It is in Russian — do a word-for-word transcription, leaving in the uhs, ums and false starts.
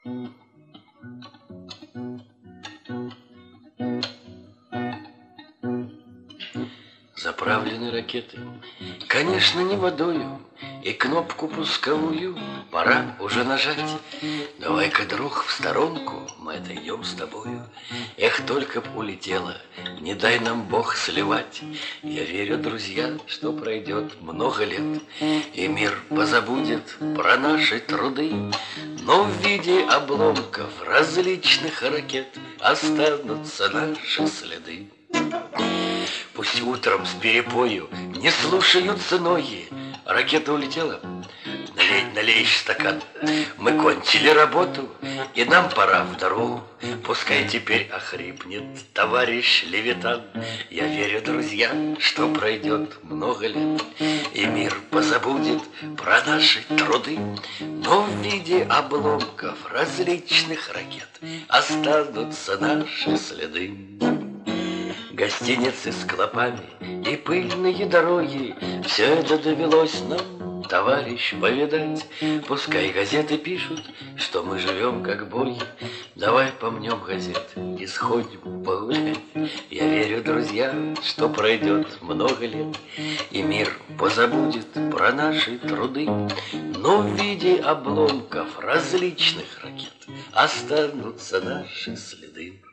Заправлены ракеты, конечно, не водою, и кнопку пусковую пора уже нажать. Давай-ка, друг, в сторонку, мы отойдем с тобою. Эх, только б улетела, не дай нам Бог сливать. Я верю, друзья, что пройдет много лет, и мир позабудет про наши труды, но в виде обломков различных ракет останутся наши следы. Пусть утром с перепою не слушаются ноги. Ракета улетела, налей, налейшь стакан. Мы кончили работу, и нам пора в дорогу. Пускай теперь охрипнет товарищ Левитан. Я верю, друзья, что пройдет много лет, и мир позабудет про наши труды, но в виде обломков различных ракет останутся наши следы. Гостиницы с клопами и пыльные дороги, все это довелось нам, товарищ, повидать. Пускай газеты пишут, что мы живем как боги. Давай помнем газеты и сходим погулять. Я верю, друзья, что пройдет много лет, и мир позабудет про наши труды, но в виде обломков различных ракет останутся наши следы.